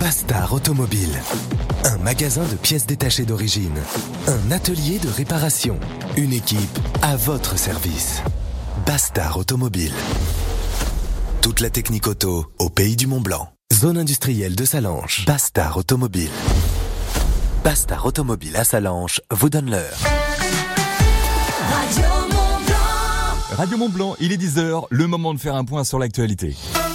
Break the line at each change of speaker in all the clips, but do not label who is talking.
Bastard Automobile. Un magasin de pièces détachées d'origine. Un atelier de réparation. Une équipe à votre service. Bastard Automobile. Toute la technique auto au pays du Mont-Blanc. Zone industrielle de Sallanches. Bastard Automobile. Bastard Automobile à Sallanches vous donne l'heure.
Radio Mont-Blanc, il est 10h, le moment de faire un point sur l'actualité.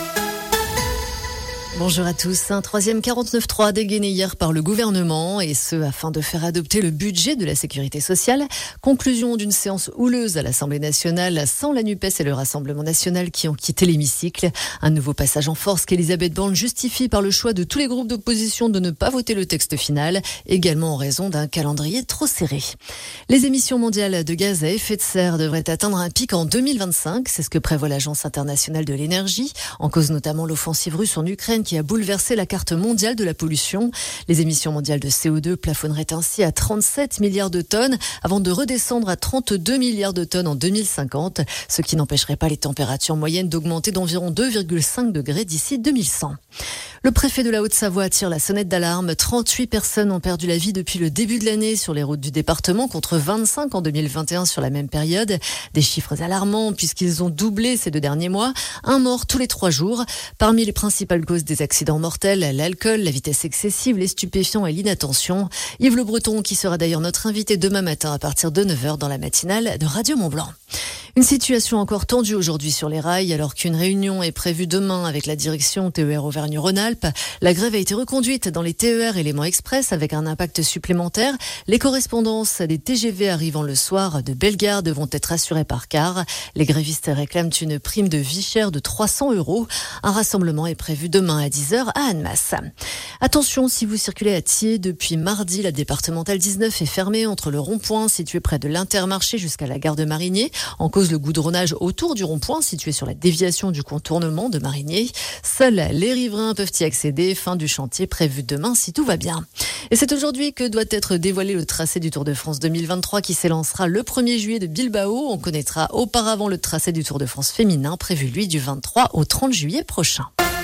Bonjour à tous. Un troisième 49.3 dégainé hier par le gouvernement, et ce afin de faire adopter le budget de la sécurité sociale. Conclusion d'une séance houleuse à l'Assemblée nationale sans la NUPES et le Rassemblement national qui ont quitté l'hémicycle. Un nouveau passage en force qu'Elisabeth Borne justifie par le choix de tous les groupes d'opposition de ne pas voter le texte final, également en raison d'un calendrier trop serré. Les émissions mondiales de gaz à effet de serre devraient atteindre un pic en 2025. C'est ce que prévoit l'Agence internationale de l'énergie, en cause notamment l'offensive russe en Ukraine qui a bouleversé la carte mondiale de la pollution. Les émissions mondiales de CO2 plafonneraient ainsi à 37 milliards de tonnes avant de redescendre à 32 milliards de tonnes en 2050, ce qui n'empêcherait pas les températures moyennes d'augmenter d'environ 2,5 degrés d'ici 2100. Le préfet de la Haute-Savoie tire la sonnette d'alarme. 38 personnes ont perdu la vie depuis le début de l'année sur les routes du département, contre 25 en 2021 sur la même période. Des chiffres alarmants puisqu'ils ont doublé ces 2 derniers mois. Un mort tous les 3 jours. Parmi les principales causes des accidents mortels, l'alcool, la vitesse excessive, les stupéfiants et l'inattention. Yves Le Breton, qui sera d'ailleurs notre invité demain matin à partir de 9h dans la matinale de Radio Mont-Blanc. Une situation encore tendue aujourd'hui sur les rails, alors qu'une réunion est prévue demain avec la direction TER Auvergne-Rhône-Alpes. La grève a été reconduite dans les TER et les Léman Express avec un impact supplémentaire. Les correspondances des TGV arrivant le soir de Bellegarde vont être assurées par car. Les grévistes réclament une prime de vie chère de 300 €. Un rassemblement est prévu demain à 10h à Annemasse. Attention, si vous circulez à Thiers, depuis mardi, la départementale 19 est fermée entre le rond-point situé près de l'Intermarché jusqu'à la gare de Marigné, en cause le goudronnage autour du rond-point situé sur la déviation du contournement de Marigné. Seuls les riverains peuvent y accéder. Fin du chantier prévu demain si tout va bien. Et c'est aujourd'hui que doit être dévoilé le tracé du Tour de France 2023 qui s'élancera le 1er juillet de Bilbao. On connaîtra auparavant le tracé du Tour de France féminin prévu lui du 23 au 30 juillet prochain.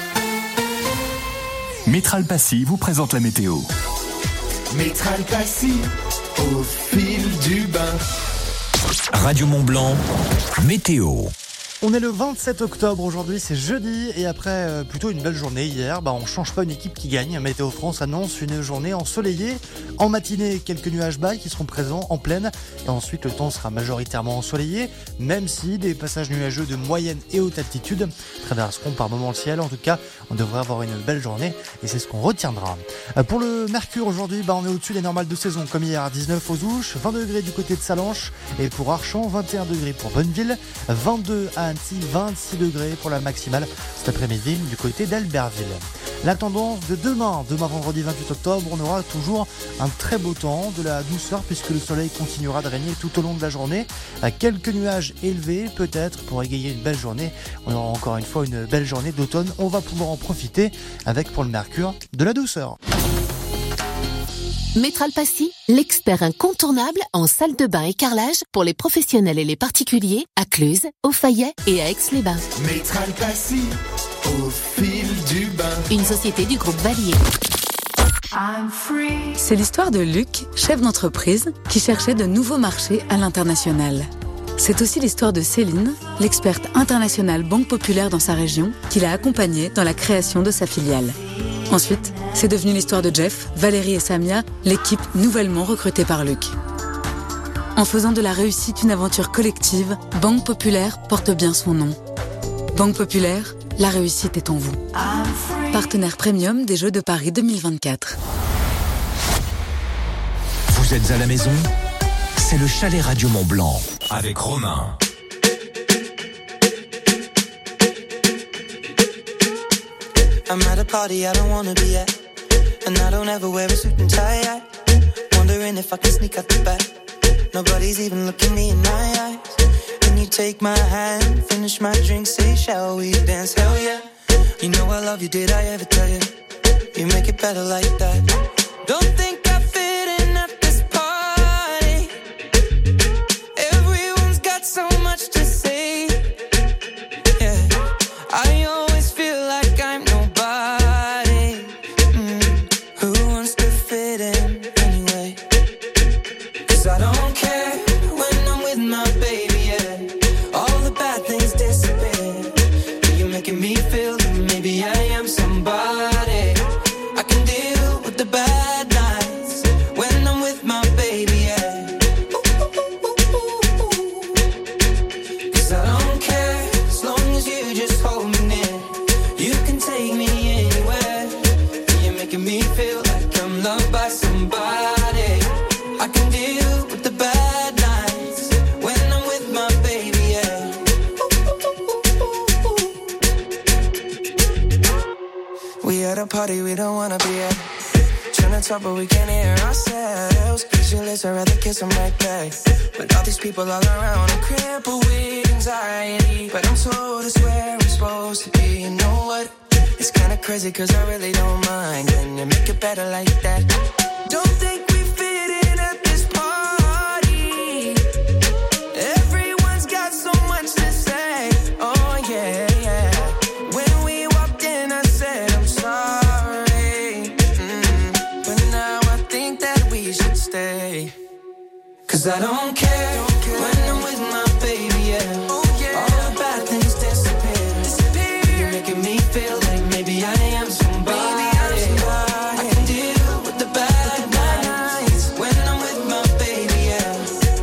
Métral Passy vous présente la météo.
Métral Passy, au fil du bain.
Radio Mont-Blanc, météo.
On est le 27 octobre aujourd'hui, c'est jeudi, et après plutôt une belle journée hier, on change pas une équipe qui gagne. Météo France annonce une journée ensoleillée. En matinée, quelques nuages bas qui seront présents en plaine, et ensuite le temps sera majoritairement ensoleillé, même si des passages nuageux de moyenne et haute altitude traverseront par moments le ciel. En tout cas, on devrait avoir une belle journée, et c'est ce qu'on retiendra. Pour le mercure aujourd'hui, on est au-dessus des normales de saison, comme hier, 19 aux Ouches, 20 degrés du côté de Sallanches, et pour Archamps, 21 degrés pour Bonneville, 22 à Annecy, 26 degrés pour la maximale cet après-midi du côté d'Albertville. La tendance de demain vendredi 28 octobre, on aura toujours un très beau temps, de la douceur puisque le soleil continuera de régner tout au long de la journée. Quelques nuages élevés peut-être pour égayer une belle journée. On aura encore une fois une belle journée d'automne. On va pouvoir en profiter avec pour le mercure de la douceur.
Métral Passy, l'expert incontournable en salle de bain et carrelage pour les professionnels et les particuliers à Cluse, au Fayet et à Aix-les-Bains.
Métral Passy, au fil du bain.
Une société du groupe Valier.
C'est l'histoire de Luc, chef d'entreprise, qui cherchait de nouveaux marchés à l'international. C'est aussi l'histoire de Céline, l'experte internationale Banque Populaire dans sa région, qui l'a accompagnée dans la création de sa filiale. Ensuite, c'est devenu l'histoire de Jeff, Valérie et Samia, l'équipe nouvellement recrutée par Luc. En faisant de la réussite une aventure collective, Banque Populaire porte bien son nom. Banque Populaire, la réussite est en vous. Partenaire premium des Jeux de Paris 2024.
Vous êtes à la maison ? C'est le chalet Radio Mont-Blanc avec Romain.
I'm at a party I don't wanna be at, and I don't ever wear a suit and tie. Wondering if I can sneak out the back. Nobody's even looking me in my eyes. Can you take my hand, finish my drink, say shall we dance? Hell yeah. You know I love you, did I ever tell you? You make it better like that. Don't think I fit in at this party. Everyone's got so much to say. Yeah, I always feel like I'm nobody. We at a party we don't wanna be at. Trying to talk but we can't hear ourselves. Pictureless, I'd rather kiss them right back. But all these people all around, I'm crippled with anxiety. But I'm told it's where I'm supposed to be. You know what? It's kinda crazy cause I really don't mind. Can you make it better like that? Don't think we fit in at this party. Everyone's got so much to say. Oh yeah, yeah. When we walked in I said I'm sorry. But now I think that we should stay. Cause I don't care when I'm with my baby, yeah. All the bad things disappear. You're making me feel like maybe I am somebody. I can deal with the bad nights when I'm with my baby, yeah.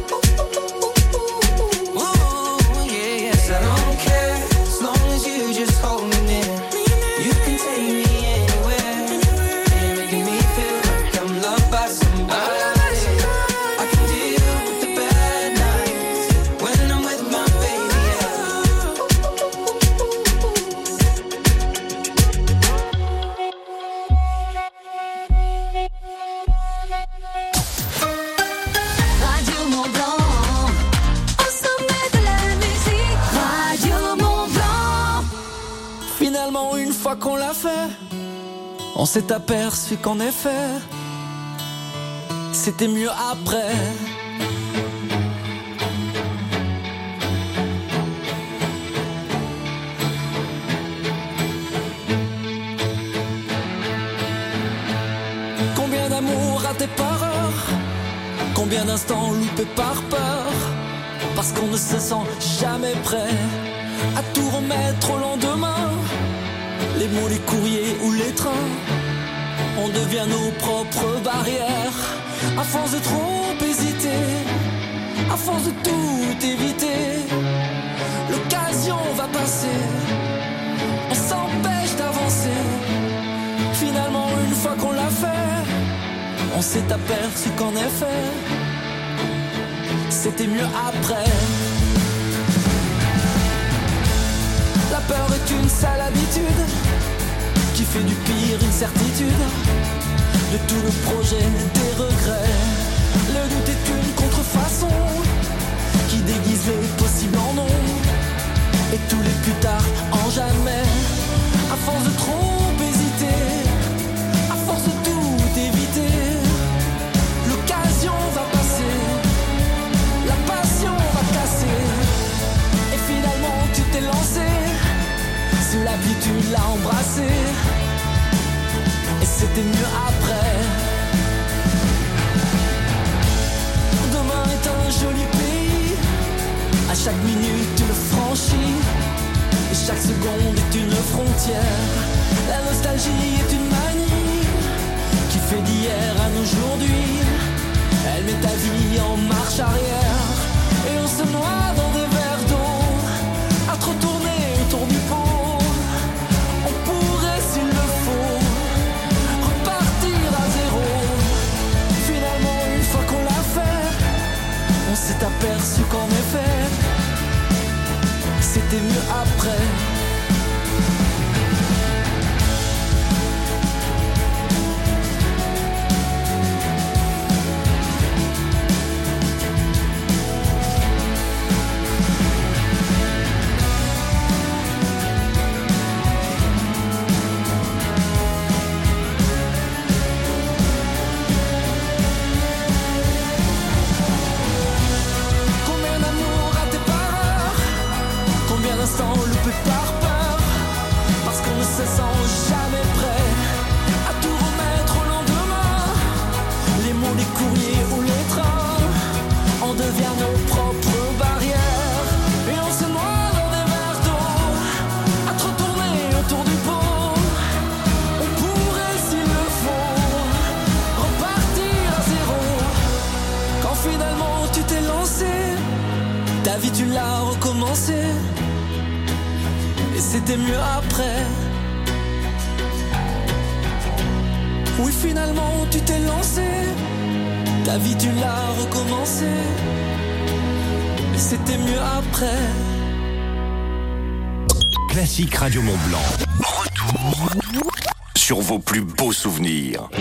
Ooh, yeah, yeah. 'Cause I don't care as long as you just hold me near. You can take me anywhere. You're making me feel like I'm loved by somebody. I can deal with the bad nights when I'm with my baby, yeah.
Radio Mont Blanc, au sommet de la musique. Radio Mont Blanc.
Finalement, une fois qu'on l'a fait, on s'est aperçu qu'en effet, c'était mieux après. Combien d'amour raté par heure, combien d'instants loupés par peur, parce qu'on ne se sent jamais prêt à tout remettre au lendemain. Les mots, les courriers ou les trains, on devient nos propres barrières. À force de trop hésiter, à force de tout éviter, l'occasion va passer, on s'empêche d'avancer. Finalement, une fois qu'on l'a fait, on s'est aperçu qu'en effet, c'était mieux après. La peur est une sale habitude qui fait du pire une certitude. De tout le projet, des regrets. Le doute est une contrefaçon qui déguise les possibles en non. Et tous les plus tard en jamais. À force de trop hésiter, à force de tout éviter, l'occasion va passer, la passion va casser. Et finalement tu t'es lancé, sous la vie tu l'as embrassé. Et c'était mieux après. Demain est un joli pays, à chaque minute tu le franchis, et chaque seconde est une frontière. La nostalgie est une manie qui fait d'hier à aujourd'hui. Elle met ta vie en marche arrière, et on se noie dans des verres d'eau, à trop tourner autour du pot. On pourrait, s'il le faut, repartir à zéro. Finalement, une fois qu'on l'a fait, on s'est aperçu qu'en effet, c'était mieux après. Combien d'amour raté par heure, combien d'instants loupés par peur, parce qu'on ne se sent jamais prêt à tout remettre au lendemain. Les mots, les courriers ou les trains, on devient nos propres barrières, et on se noie dans des verres d'eau, à trop tourner autour du pot. On pourrait, s'il le faut, repartir à zéro. Quand finalement tu t'es lancé, ta vie tu l'as recommencé, et c'était mieux après. Oui, finalement tu t'es lancé, ta vie tu l'as recommencé, et c'était mieux après.
Classique Radio Mont Blanc. Retour.
sur vos plus beaux souvenirs.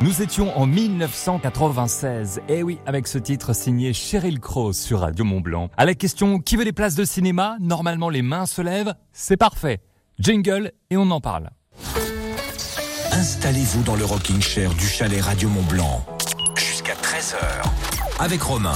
Nous étions en 1996. Eh oui, avec ce titre signé Sheryl Crow sur Radio Mont-Blanc. À la question qui veut des places de cinéma, normalement les mains se lèvent. C'est parfait. Jingle et on en parle.
Installez-vous dans le rocking chair du chalet Radio Mont-Blanc. Jusqu'à 13h. Avec Romain.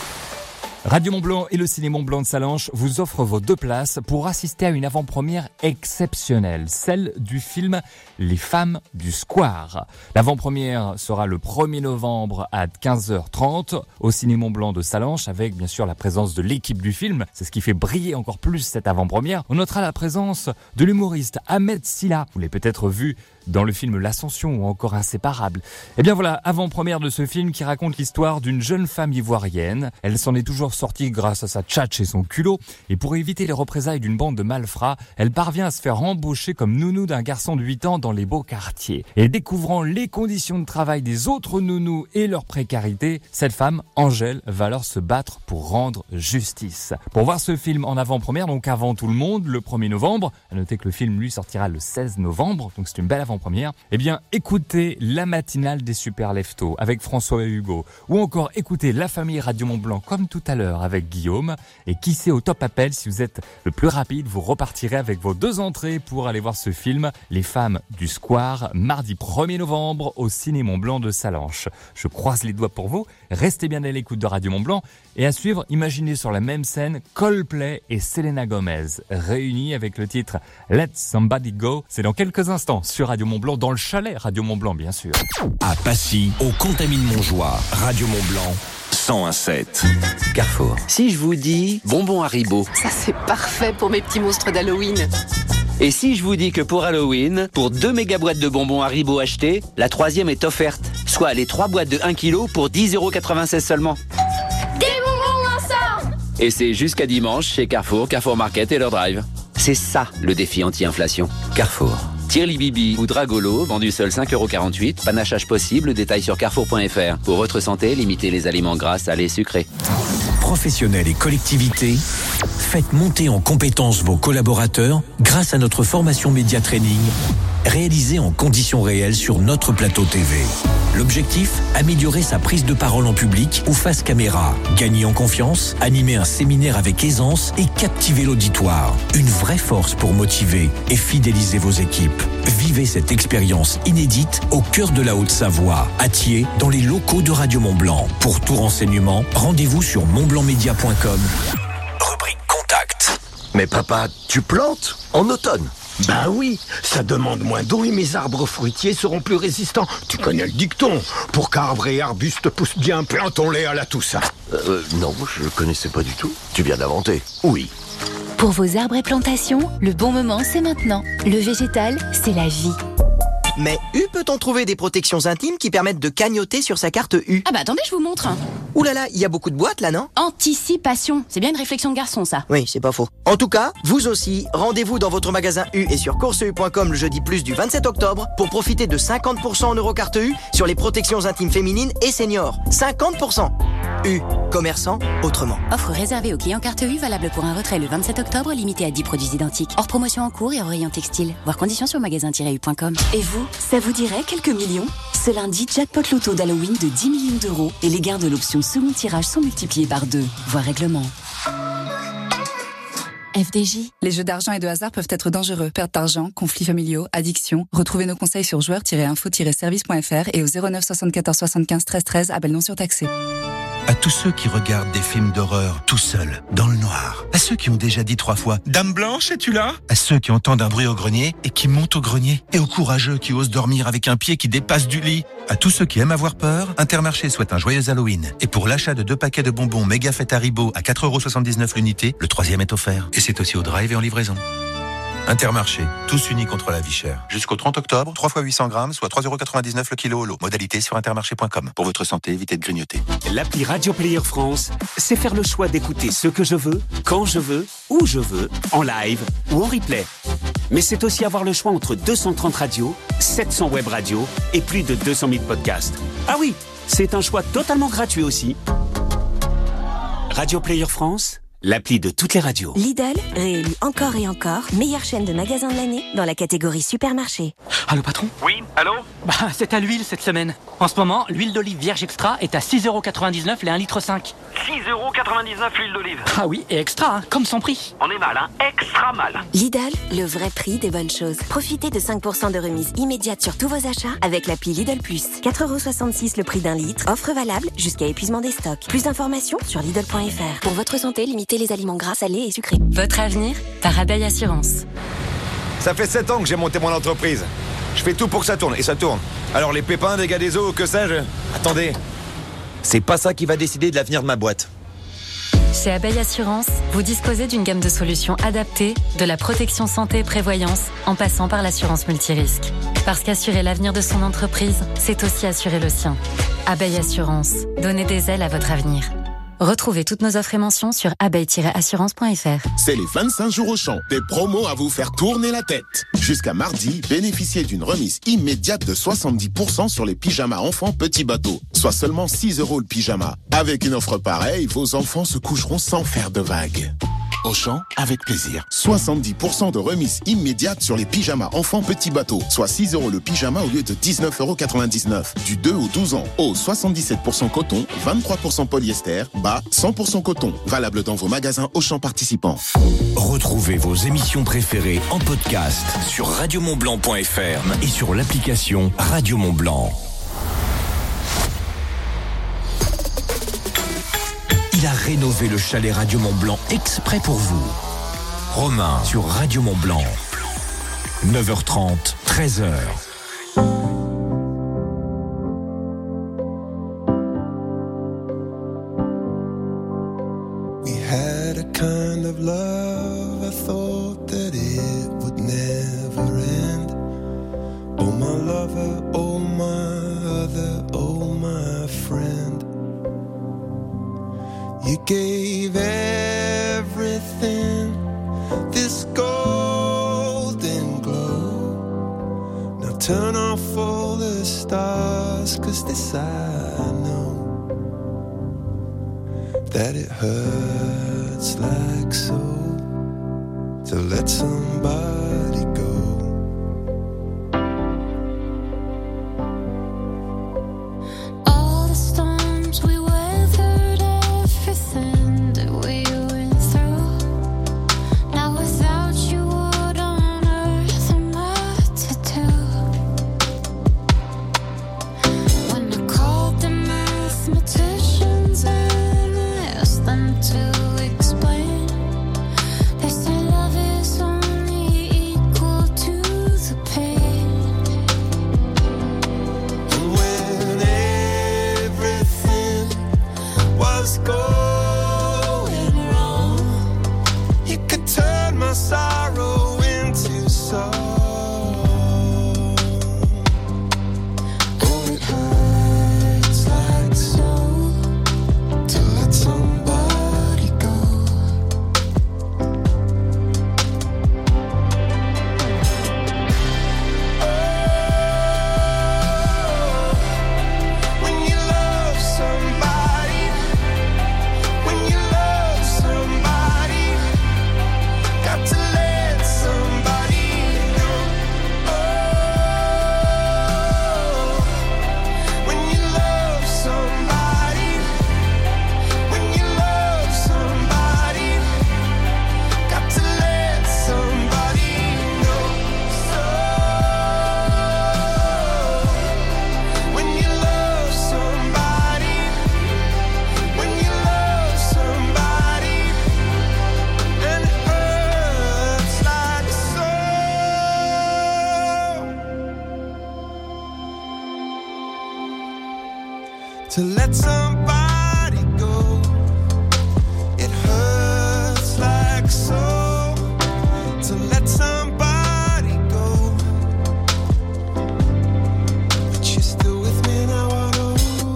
Radio Mont-Blanc et le Ciné Mont-Blanc de Sallanches vous offrent vos 2 places pour assister à une avant-première exceptionnelle, celle du film Les Femmes du Square. L'avant-première sera le 1er novembre à 15h30 au Ciné Mont-Blanc de Sallanches avec bien sûr la présence de l'équipe du film. C'est ce qui fait briller encore plus cette avant-première. On notera la présence de l'humoriste Ahmed Silla. Vous l'avez peut-être vu dans le film L'Ascension ou encore Inséparables. Et bien voilà, avant-première de ce film qui raconte l'histoire d'une jeune femme ivoirienne. Elle s'en est toujours sortie grâce à sa tchatche et son culot. Et pour éviter les représailles d'une bande de malfrats, elle parvient à se faire embaucher comme nounou d'un garçon de 8 ans dans les beaux quartiers. Et découvrant les conditions de travail des autres nounous et leur précarité, cette femme, Angèle, va alors se battre pour rendre justice. Pour voir ce film en avant-première, donc avant tout le monde, le 1er novembre, à noter que le film lui sortira le 16 novembre, donc c'est une belle avant-première, eh bien écoutez la matinale des Super Leftos avec François et Hugo, ou encore écoutez La Famille Radio Mont-Blanc comme tout à l'heure avec Guillaume, et qui sait au top appel, si vous êtes le plus rapide, vous repartirez avec vos 2 entrées pour aller voir ce film Les Femmes du Square, mardi 1er novembre au Ciné Mont-Blanc de Sallanches. Je croise les doigts pour vous, restez bien à l'écoute de Radio Mont-Blanc, et à suivre, imaginez sur la même scène Coldplay et Selena Gomez, réunis avec le titre Let Somebody Go. C'est dans quelques instants sur Radio Mont-Blanc, dans le chalet Radio Mont-Blanc bien sûr.
À Passy, au Contamine-Montjoie, Radio Mont-Blanc
101.7.
Carrefour. Si je vous dis bonbons Haribo.
Ça c'est parfait pour mes petits monstres d'Halloween.
Et si je vous dis que pour Halloween, pour 2 méga boîtes de bonbons Haribo achetées, la 3e est offerte. Soit les 3 boîtes de 1 kg pour 10,96 € seulement.
Des bonbons ensemble.
Et c'est jusqu'à dimanche chez Carrefour, Carrefour Market et leur drive. C'est ça le défi anti-inflation. Carrefour. Tirli Bibi ou Dragolo, vendu seul 5,48 €. Panachage possible, détail sur carrefour.fr. Pour votre santé, limitez les aliments gras, salés, sucrés.
Professionnels et collectivités, faites monter en compétences vos collaborateurs grâce à notre formation Média Training, réalisée en conditions réelles sur notre plateau TV. L'objectif, améliorer sa prise de parole en public ou face caméra, gagner en confiance, animer un séminaire avec aisance et captiver l'auditoire. Une vraie force pour motiver et fidéliser vos équipes. Vivez cette expérience inédite au cœur de la Haute-Savoie, à Thiers, dans les locaux de Radio Mont-Blanc. Pour tout renseignement, rendez-vous sur montblancmedia.com.
Rubrique Contact. Mais papa, tu plantes en automne?
Bah oui, ça demande moins d'eau et mes arbres fruitiers seront plus résistants. Tu connais le dicton. Pour qu'arbres et arbustes poussent bien, plantons-les à la Toussaint.
Non, je connaissais pas du tout. Tu viens d'inventer.
Oui.
Pour vos arbres et plantations, le bon moment c'est maintenant. Le végétal, c'est la vie.
Mais peut-on trouver des protections intimes qui permettent de cagnotter sur sa carte U?
Ah bah attendez, je vous montre.
Ouh là là, il y a beaucoup de boîtes là, non?
Anticipation, c'est bien une réflexion de garçon ça.
Oui, c'est pas faux. En tout cas, vous aussi, rendez-vous dans votre magasin U et sur courseu.com le jeudi plus du 27 octobre pour profiter de 50% en Eurocarte U sur les protections intimes féminines et seniors. 50%. U, commerçant autrement.
Offre réservée aux clients carte U, valable pour un retrait le 27 octobre, limité à 10 produits identiques. Hors promotion en cours et hors rayon textile. Voir conditions sur magasin-u.com.
Et vous, ça vous dirait quelques millions? Ce lundi, jackpot loto d'Halloween de 10 millions d'euros et les gains de l'option second tirage sont multipliés par 2. Voir règlement.
FDJ. Les jeux d'argent et de hasard peuvent être dangereux. Perte d'argent, conflits familiaux, addiction. Retrouvez nos conseils sur joueurs-info-service.fr et au 09 74 75 13 13, appel non surtaxé.
À tous ceux qui regardent des films d'horreur tout seuls, dans le noir. À ceux qui ont déjà dit 3 fois « Dame Blanche, es-tu là ?» À ceux qui entendent un bruit au grenier et qui montent au grenier. Et aux courageux qui osent dormir avec un pied qui dépasse du lit. À tous ceux qui aiment avoir peur, Intermarché souhaite un joyeux Halloween. Et pour l'achat de 2 paquets de bonbons méga fête Haribo à 4,79 € l'unité, le 3e est offert. Et c'est aussi au drive et en livraison. Intermarché, tous unis contre la vie chère. Jusqu'au 30 octobre, 3 fois 800 grammes, soit 3,99 € le kilo au lot. Modalité sur intermarché.com. Pour votre santé, évitez de grignoter.
L'appli Radio Player France, c'est faire le choix d'écouter ce que je veux, quand je veux, où je veux, en live ou en replay. Mais c'est aussi avoir le choix entre 230 radios, 700 web radios et plus de 200 000 podcasts. Ah oui, c'est un choix totalement gratuit aussi. Radio Player France, l'appli de toutes les radios.
Lidl, réélu encore et encore, meilleure chaîne de magasins de l'année dans la catégorie supermarché.
Allô patron ?
Oui, allô ?
C'est à l'huile cette semaine. En ce moment, l'huile d'olive vierge extra est à 6,99€ les 1,5 litre.
6,99€ l'huile d'olive.
Ah oui, et extra, comme son prix.
On est mal, extra mal.
Lidl, le vrai prix des bonnes choses. Profitez de 5% de remise immédiate sur tous vos achats avec l'appli Lidl Plus. 4,66€ le prix d'un litre. Offre valable jusqu'à épuisement des stocks. Plus d'informations sur Lidl.fr. Pour votre santé, limitez les aliments gras, salés et sucrés.
Votre avenir par Abeille Assurance.
Ça fait 7 ans que j'ai monté mon entreprise. Je fais tout pour que ça tourne, et ça tourne. Alors les pépins, dégâts des eaux, que sais-je ? Attendez, c'est pas ça qui va décider de l'avenir de ma boîte.
Chez Abeille Assurance, vous disposez d'une gamme de solutions adaptées, de la protection santé et prévoyance, en passant par l'assurance multirisque. Parce qu'assurer l'avenir de son entreprise, c'est aussi assurer le sien. Abeille Assurance, donnez des ailes à votre avenir. Retrouvez toutes nos offres et mentions sur abeille-assurance.fr.
C'est les 25 jours Auchan. Des promos à vous faire tourner la tête. Jusqu'à mardi, bénéficiez d'une remise immédiate de 70% sur les pyjamas enfants petits bateaux. Soit seulement 6€ le pyjama. Avec une offre pareille, vos enfants se coucheront sans faire de vagues. Auchan, avec plaisir. 70% de remise immédiate sur les pyjamas enfants petits bateaux. Soit 6€ le pyjama au lieu de 19,99€. Du 2 au 12 ans. Haut 77% coton, 23% polyester. Bas 100% coton. Valable dans vos magasins Auchan participants.
Retrouvez vos émissions préférées en podcast sur radiomontblanc.fr et sur l'application Radio Mont-Blanc. Il a rénové le chalet Radio Mont-Blanc exprès pour vous. Romain sur Radio Mont-Blanc. 9h30, 13h.
We had a kind of love, I thought that it would never end. Oh my lover, oh my other, oh my friend. You gave everything this golden glow. Now turn off all the stars, 'cause this I know, that it hurts like so to let somebody go.
All the storms we weathered, everything that we went through. Now without you, what on earth am I to do? When I called the mathematicians and I asked them to explain, they said love is only equal to the pain.
And when everything was going wrong, you could turn my sorrow into song. Oh, it hurts like so to let somebody go. When you love somebody, when you love somebody, got to let somebody know. Oh, when you love somebody, when you love somebody, got to let somebody know. So when you love somebody, when you love somebody, and it hurts like so to let somebody go, it hurts like so to let somebody go, but you're still with me now, I know.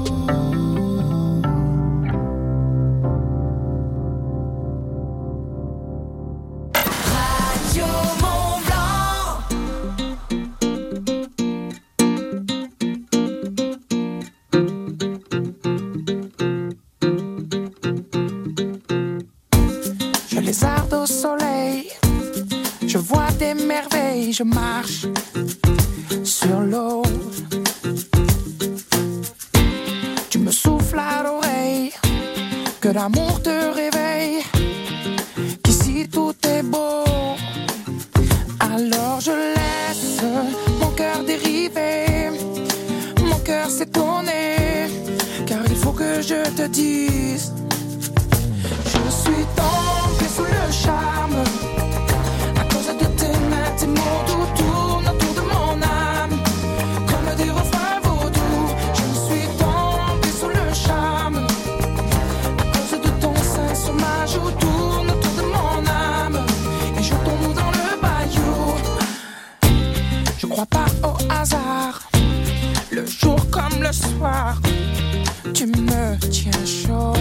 Radio Mont-Blanc.
nuit je marche sur l'eau. Tu me souffles à l'oreille que l'amour te réveille, qu'ici tout est beau. Alors je laisse mon cœur dériver, mon cœur s'étonner, car il faut que je te dise, je suis tombée sous le charme. À cause de tes mains, tes mots doux tournent autour de mon âme, comme des refrains vaudous. Je suis tombée sous le charme. À cause de ton sein sur ma joue tourne autour de mon âme, et je tombe dans le bayou. Je crois pas au hasard, le jour comme le soir, tu me tiens chaud.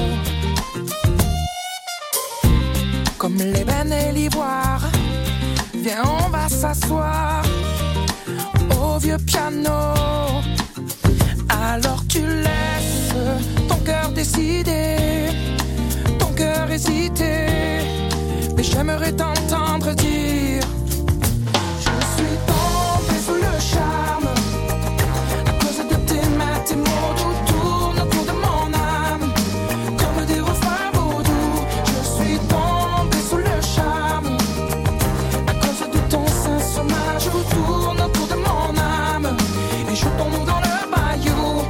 Comme l'ébène et l'ivoire, viens on va s'asseoir au vieux piano. Alors tu laisses ton cœur décider, ton cœur hésiter, mais j'aimerais t'entendre dire, je suis tombée sous le charme. À cause de tes mains, tes mots doux tournent autour de mon âme, comme des refrains vaudous. Je suis tombée sous le charme. À cause de ton sein sur ma joue tourne autour de mon âme, et je tombe dans le bayou.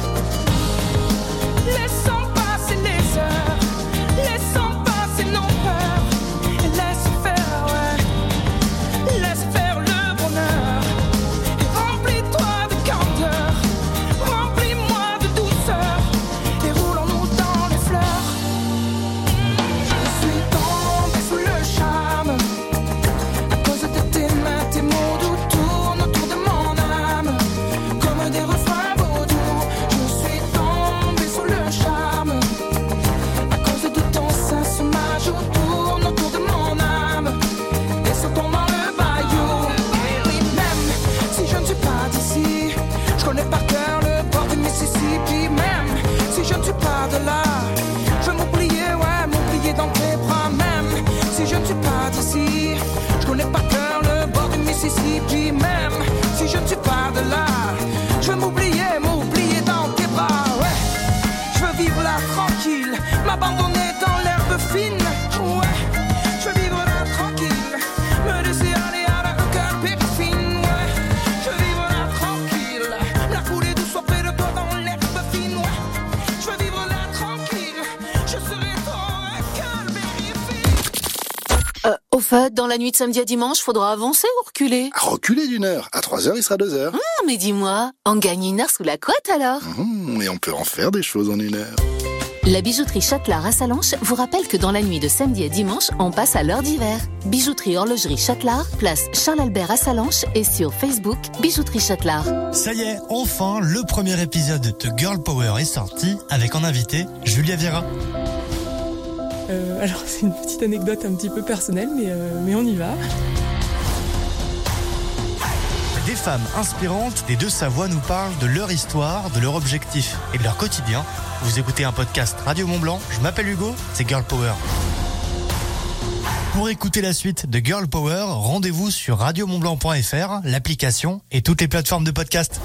Laissons passer les heures, laissons passer nos peurs, et laisse faire, ouais, laisse faire le bonheur. Et remplis-toi de candeur, remplis-moi de douceur, et roulons-nous dans les fleurs. Je suis tombée sous le charme. À cause de tes mains, tes mots doux tournent autour de mon âme, comme des refrains vaudous. Je suis tombée sous le charme. À cause de ton sein sur ma joue tourne autour de mon âme, et se tombe dans le bayou. Oui, même si je ne suis pas d'ici, je connais par cœur le bord du Mississippi. Même si je ne suis pas de là, je vais m'oublier, ouais, m'oublier dans tes bras. Même si je ne suis pas d'ici, je connais par cœur le bord du Mississippi. Même si je ne suis pas de là, je vais m'oublier, m'oublier dans tes bras, ouais. Je veux vivre là tranquille, m'abandonner dans l'herbe fine, ouais. Je veux vivre là tranquille, me laisser aller à la cœur périfine, ouais. Je veux vivre là tranquille, la couler douce auprès de toi dans l'herbe fine, ouais. Je veux vivre là tranquille, je serai ton cœur périfine.
Au fait, dans la nuit de samedi à dimanche, faudra avancer ou reculer?
Reculer d'1 heure. À 3 heures, il sera 2 heures.
Mais dis-moi, on gagne 1 heure sous la couette alors?
Et on peut en faire des choses en 1 heure.
La bijouterie Châtelard à Sallanches vous rappelle que dans la nuit de samedi à dimanche, on passe à l'heure d'hiver. Bijouterie Horlogerie Châtelard, place Charles-Albert à Sallanches et sur Facebook, Bijouterie Châtelard.
Ça y est, enfin, le premier épisode de Girl Power est sorti avec en invité Julia Viera.
Alors c'est une petite anecdote un petit peu personnelle, mais on y va.
Des femmes inspirantes des deux Savoies nous parlent de leur histoire, de leur objectif et de leur quotidien. Vous écoutez un podcast Radio Mont-Blanc, je m'appelle Hugo, c'est Girl Power. Pour écouter la suite de Girl Power, rendez-vous sur radiomontblanc.fr, l'application et toutes les plateformes de podcast.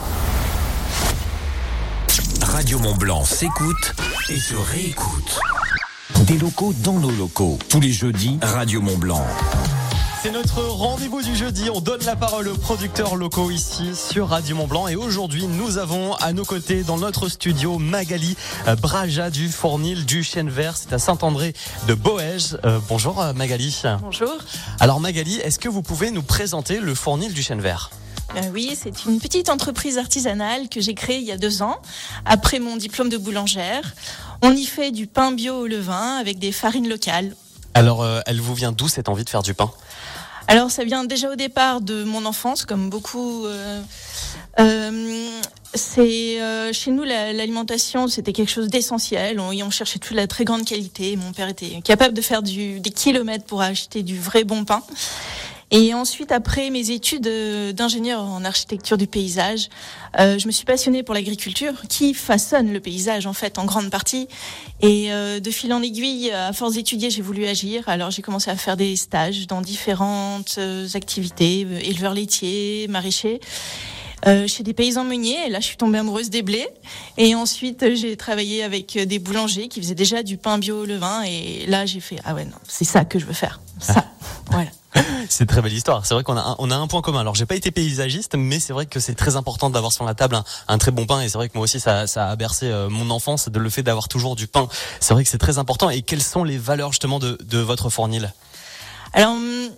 Radio Mont-Blanc s'écoute et se réécoute. Des locaux dans nos locaux. Tous les jeudis, Radio Mont-Blanc.
C'est notre rendez-vous du jeudi. On donne la parole aux producteurs locaux ici sur Radio Mont-Blanc. Et aujourd'hui, nous avons à nos côtés dans notre studio Magali Braja du Fournil du Chêne Vert. C'est à Saint-André de Boëge. Bonjour Magali.
Bonjour.
Alors Magali, est-ce que vous pouvez nous présenter le Fournil du Chêne Vert ?
Oui, c'est une petite entreprise artisanale que j'ai créée il y a 2 ans, après mon diplôme de boulangère. On y fait du pain bio au levain avec des farines locales.
Alors, elle vous vient d'où cette envie de faire du pain ?
Alors, ça vient déjà au départ de mon enfance, comme beaucoup. Chez nous, l'alimentation, c'était quelque chose d'essentiel. On cherchait toute la très grande qualité. Mon père était capable de faire des kilomètres pour acheter du vrai bon pain. Et ensuite, après mes études d'ingénieur en architecture du paysage, je me suis passionnée pour l'agriculture qui façonne le paysage en fait en grande partie. Et de fil en aiguille, à force d'étudier, j'ai voulu agir. Alors j'ai commencé à faire des stages dans différentes activités, éleveurs laitiers, maraîchers. Chez des paysans meuniers, et là je suis tombée amoureuse des blés. Et ensuite j'ai travaillé avec des boulangers qui faisaient déjà du pain bio au levain. Et là j'ai fait ah ouais non, c'est ça que je veux faire. Ça, voilà.
C'est une très belle histoire. C'est vrai qu'on a un point commun. Alors j'ai pas été paysagiste, mais c'est vrai que c'est très important d'avoir sur la table un très bon pain. Et c'est vrai que moi aussi ça a bercé mon enfance, de le fait d'avoir toujours du pain. C'est vrai que c'est très important. Et quelles sont les valeurs justement de votre fournil ?
Alors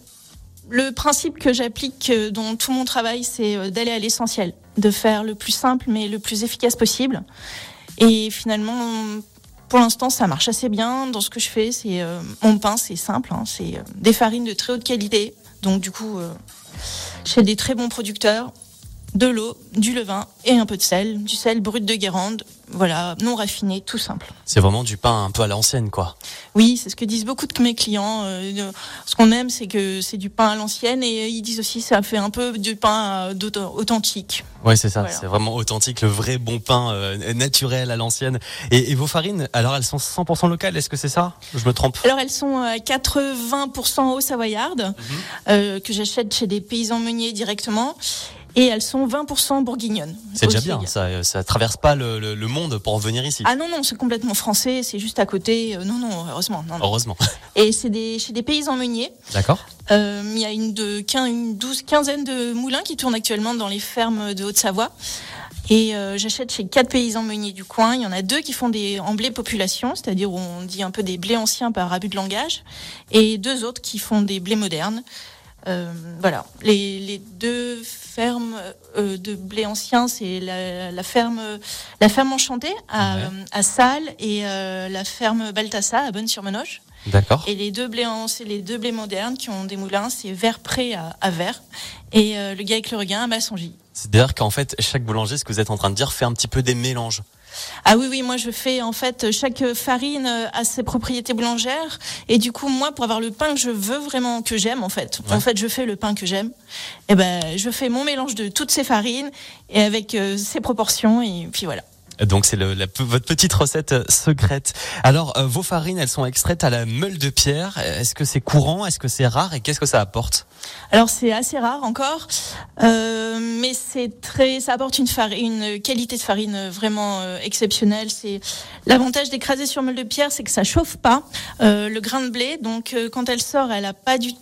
le principe que j'applique dans tout mon travail, c'est d'aller à l'essentiel, de faire le plus simple mais le plus efficace possible. Et finalement, pour l'instant, ça marche assez bien dans ce que je fais. C'est mon pain, c'est simple, hein, c'est des farines de très haute qualité. Donc du coup, chez des très bons producteurs, de l'eau, du levain et un peu de sel, du sel brut de Guérande, voilà, non raffiné, tout simple.
C'est vraiment du pain un peu à l'ancienne, quoi.
Oui, c'est ce que disent beaucoup de mes clients. Ce qu'on aime, c'est que c'est du pain à l'ancienne, et ils disent aussi que ça fait un peu du pain authentique.
Ouais, c'est ça.
Voilà.
C'est vraiment authentique, le vrai bon pain naturel à l'ancienne. Et vos farines, alors elles sont 100% locales, est-ce que c'est ça ? Je me trompe ?
Alors elles sont à 80% haut-savoyarde, que j'achète chez des paysans meuniers directement. Et elles sont 20% bourguignonnes.
C'est déjà bien, ça traverse pas le monde pour venir ici.
Ah non, c'est complètement français, c'est juste à côté. Non, heureusement. Non.
Heureusement.
Et c'est chez des paysans meuniers.
D'accord.
Il y a une quinzaine de moulins qui tournent actuellement dans les fermes de Haute-Savoie. Et j'achète chez 4 paysans meuniers du coin. Il y en a 2 qui font en blé population, c'est-à-dire où on dit un peu des blés anciens par abus de langage, et 2 autres qui font des blés modernes. Voilà, les 2 fermes de blé ancien, c'est la ferme Enchantée à Salles et la ferme Balthassa à Bonne-sur-Menoche.
D'accord.
Et les deux blés modernes qui ont des moulins, c'est Vert-Pré à Vert et le Gaillac le Regain à Massongy.
C'est-à-dire qu'en fait, chaque boulanger, ce que vous êtes en train de dire, fait un petit peu des mélanges.
Ah oui, moi je fais en fait, chaque farine a ses propriétés boulangères, et du coup moi, pour avoir le pain que je veux vraiment, que j'aime en fait, je fais le pain que j'aime, et je fais mon mélange de toutes ces farines et avec ses proportions, et puis voilà.
Donc c'est votre petite recette secrète. Alors vos farines, elles sont extraites à la meule de pierre. Est-ce que c'est courant ? Est-ce que c'est rare ? Et qu'est-ce que ça apporte ?
Alors c'est assez rare encore, mais ça apporte une qualité de farine vraiment exceptionnelle. C'est l'avantage d'écraser sur meule de pierre, c'est que ça chauffe pas le grain de blé. Donc quand elle sort, elle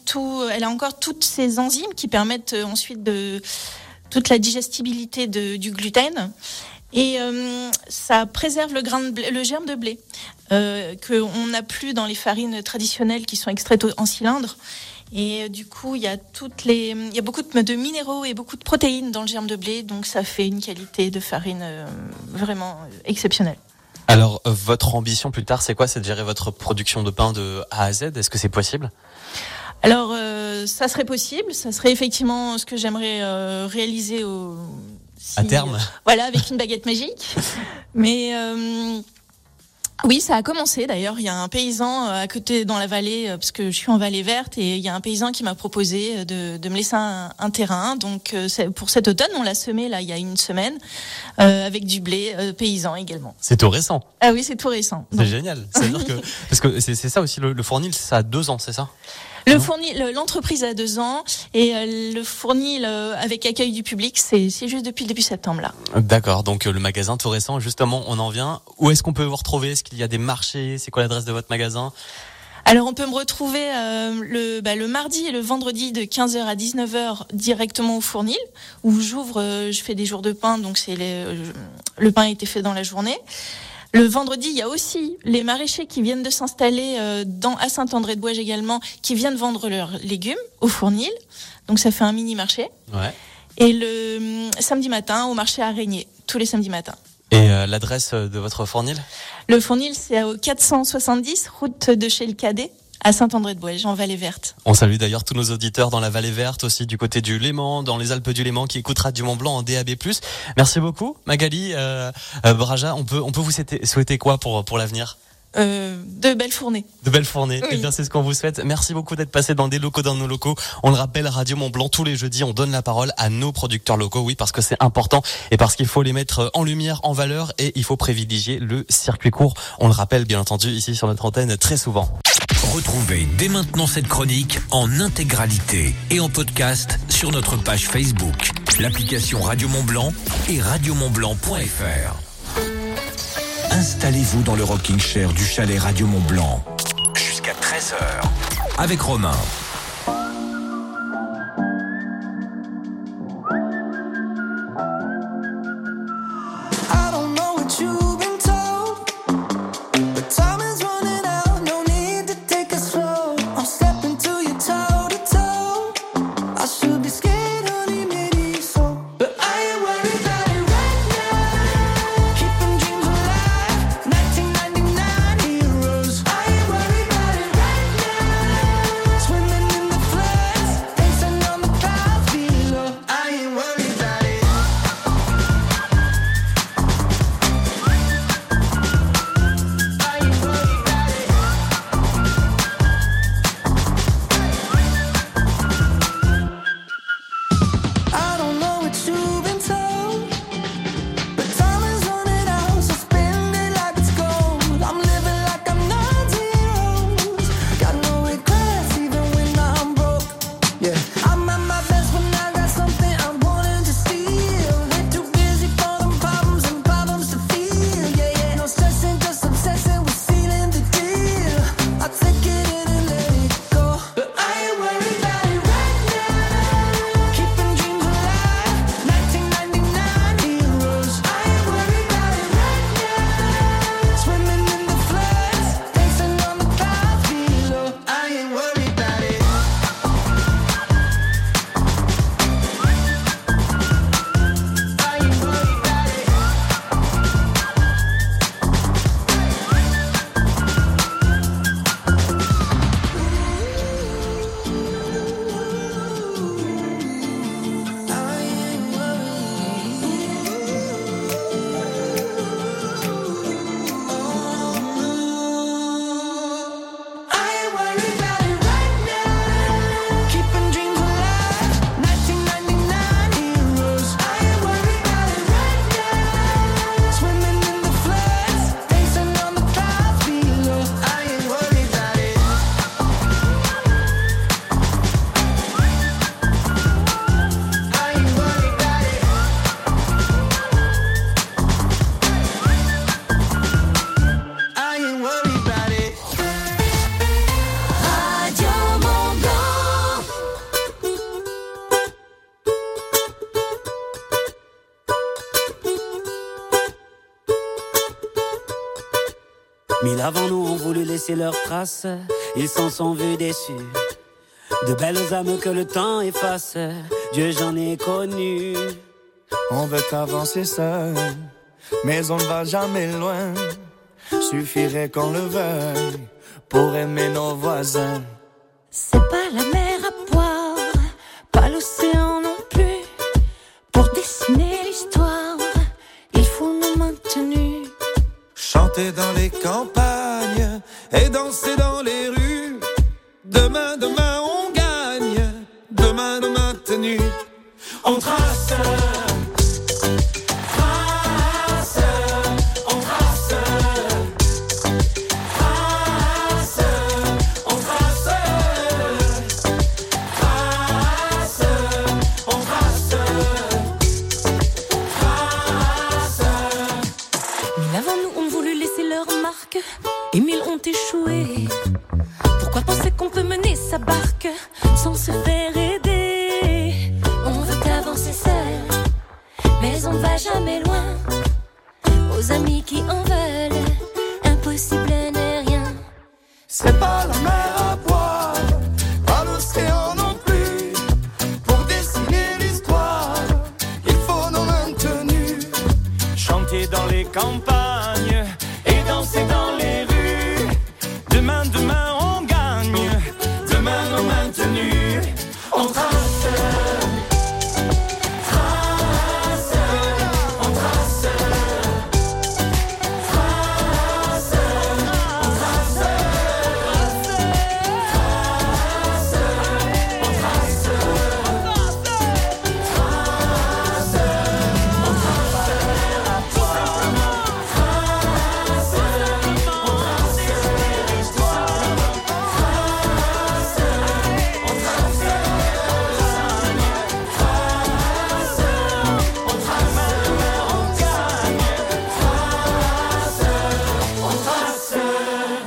a encore toutes ces enzymes qui permettent ensuite toute la digestibilité du gluten. Et ça préserve le germe de blé qu'on n'a plus dans les farines traditionnelles qui sont extraites en cylindre. Et du coup, il y a beaucoup de minéraux et beaucoup de protéines dans le germe de blé, donc ça fait une qualité de farine vraiment exceptionnelle.
Alors, votre ambition plus tard, c'est quoi ? C'est de gérer votre production de pain de A à Z ? Est-ce que c'est possible ?
Alors, ça serait possible. Ça serait effectivement ce que j'aimerais réaliser
à terme.
Voilà, avec une baguette magique. Mais oui, ça a commencé d'ailleurs. Il y a un paysan à côté dans la vallée, parce que je suis en vallée verte, et il y a un paysan qui m'a proposé de me laisser un terrain. Donc pour cet automne, on l'a semé là il y a une semaine avec du blé paysan également.
C'est tout récent.
Ah oui, c'est tout récent.
C'est génial. C'est-à-dire que parce que c'est ça aussi le fournil, ça a 2 ans, c'est ça ?
L'entreprise a 2 ans, et le fournil avec accueil du public, c'est juste depuis le début septembre là.
D'accord, donc le magasin tout récent, justement, on en vient. Où est-ce qu'on peut vous retrouver ? Est-ce qu'il y a des marchés ? C'est quoi l'adresse de votre magasin ?
Alors on peut me retrouver le mardi et le vendredi de 15h à 19h directement au fournil, où je fais des jours de pain, donc le pain a été fait dans la journée. Le vendredi, il y a aussi les maraîchers qui viennent de s'installer à Saint-André-de-Bouège également, qui viennent vendre leurs légumes au fournil. Donc ça fait un mini-marché. Ouais. Et le samedi matin, au marché à Régnier, tous les samedis matins.
Et l'adresse de votre fournil ?
Le fournil, c'est au 470 route de chez le Cadet, à Saint-André-de-Bouège, en Vallée Verte.
On salue d'ailleurs tous nos auditeurs dans la Vallée Verte, aussi du côté du Léman, dans les Alpes du Léman, qui écoutent Radio Mont-Blanc en DAB+. Merci beaucoup, Magali. Braja, on peut vous souhaiter quoi pour l'avenir ?
de belles fournées.
De belles fournées.
Oui.
Eh bien, c'est ce qu'on vous souhaite. Merci beaucoup d'être passé dans nos locaux. On le rappelle, Radio Mont-Blanc, tous les jeudis, on donne la parole à nos producteurs locaux. Oui, parce que c'est important et parce qu'il faut les mettre en lumière, en valeur, et il faut privilégier le circuit court. On le rappelle, bien entendu, ici sur notre antenne, très souvent.
Retrouvez dès maintenant cette chronique en intégralité et en podcast sur notre page Facebook, l'application Radio Mont-Blanc et radiomontblanc.fr. Installez-vous dans le rocking chair du chalet Radio Mont-Blanc jusqu'à 13h avec Romain.
I don't know what you've been told, but time is running out. No need to take it slow. I'm stepping to you toe to toe. I should be scared, honey, maybe so, but I ain't worried about it right now. Keeping dreams alive, 1999 heroes. I ain't worried about it right now. Swimming in the floods, dancing on the clouds below. I ain't worried about it. I don't know what you've been told, but time is running out, so spend it like it's gold. I'm living like I'm 90 got no regrets even when I'm broke. Yeah, I'm at my best when I got something I'm wanting to steal. Way too busy for them problems and problems to feel. Yeah, yeah, no stressing, just obsessing with sealing the deal. I take it in and let it go, but I ain't worried about it right now. Keeping dreams alive, 1999 heroes. I ain't worried about it right now. Swimming in the floods, dancing on the clouds below. I ain't worried about it. I ain't worried about it right now. Keeping dreams alive, 1999 heroes. I ain't worried about it right now. Swimming in the floods, dancing on the clouds below. I ain't worried about it. I ain't worried about it. I ain't worried about it. Radio Mont-Blanc.
Mille avant nous ont voulu laisser leurs traces, ils s'en sont vus déçus. De belles âmes que le temps efface, Dieu j'en ai connu.
On veut avancer seul, mais on ne va jamais loin. Suffirait qu'on le veuille pour aimer nos voisins.
C'est pas la mer à boire, pas l'océan non plus. Pour dessiner l'histoire, il faut nous maintenir.
Chanter dans les campagnes et danser dans les rues. Demain, demain on gagne. Demain, demain tenu. On trace. Trace. On trace. Trace. On trace. Trace. On trace. Trace.
Mille avant nous ont voulu laisser leur marque, et mille ont échoué. Pourquoi penser qu'on peut mener sa barque sans se faire aider? On veut avancer seul, mais on ne va jamais loin. Aux amis qui en veulent, impossible n'est rien.
C'est pas la mer à boire, pas l'océan non plus. Pour dessiner l'histoire, il faut nos mains tenues.
Chanter dans les campagnes et danser dans les rues. Demain, demain on gagne. Demain nos mains tenues. On trace. Trace. On trace. Trace. On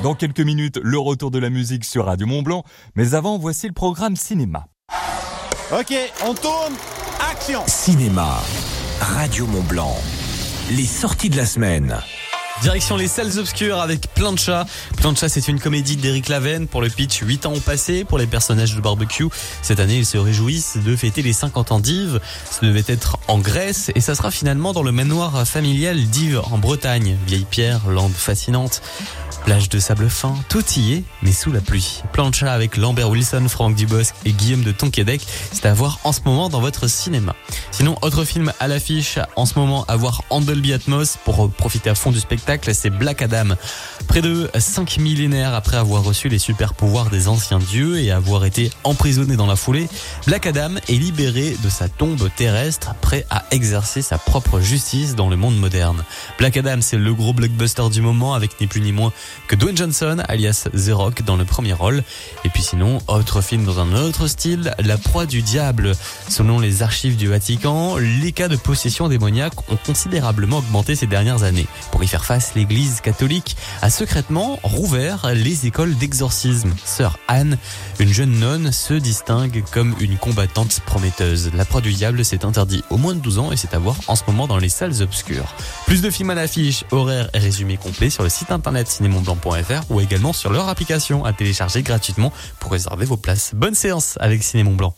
Dans quelques minutes, le retour de la musique sur Radio Mont-Blanc. Mais avant, voici le programme cinéma.
Ok, on tourne. Action.
Cinéma, Radio Mont-Blanc. Les sorties de la semaine.
Direction les salles obscures avec Plancha. Plancha, c'est une comédie d'Éric Lavenne. Pour le pitch, 8 ans ont passé pour les personnages de barbecue. Cette année, ils se réjouissent de fêter les 50 ans d'Yves. Ça devait être en Grèce et ça sera finalement dans le manoir familial d'Yves en Bretagne. Vieille pierre, lande fascinante, plage de sable fin, tout y est, mais sous la pluie. Plancha avec Lambert Wilson, Franck Dubosc et Guillaume de Tonquédec, c'est à voir en ce moment dans votre cinéma. Sinon, autre film à l'affiche, en ce moment à voir en Dolby Atmos pour profiter à fond du spectacle, c'est Black Adam. Près de 5 millénaires après avoir reçu les super pouvoirs des anciens dieux et avoir été emprisonné dans la foulée, Black Adam est libéré de sa tombe terrestre, prêt à exercer sa propre justice dans le monde moderne. Black Adam, c'est le gros blockbuster du moment avec ni plus ni moins que Dwayne Johnson, alias The Rock, dans le premier rôle. Et puis sinon, autre film dans un autre style, La proie du diable. Selon les archives du Vatican, les cas de possession démoniaque ont considérablement augmenté ces dernières années. Pour y faire face, l'Église catholique a secrètement rouvert les écoles d'exorcisme. Sœur Anne, une jeune nonne, se distingue comme une combattante prometteuse. La proie du diable s'est interdit aux moins de 12 ans et c'est à voir en ce moment dans les salles obscures. Plus de films à l'affiche, horaires et résumés complets sur le site internet cinémontblanc.fr ou également sur leur application à télécharger gratuitement pour réserver vos places. Bonne séance avec Ciné Mont-Blanc.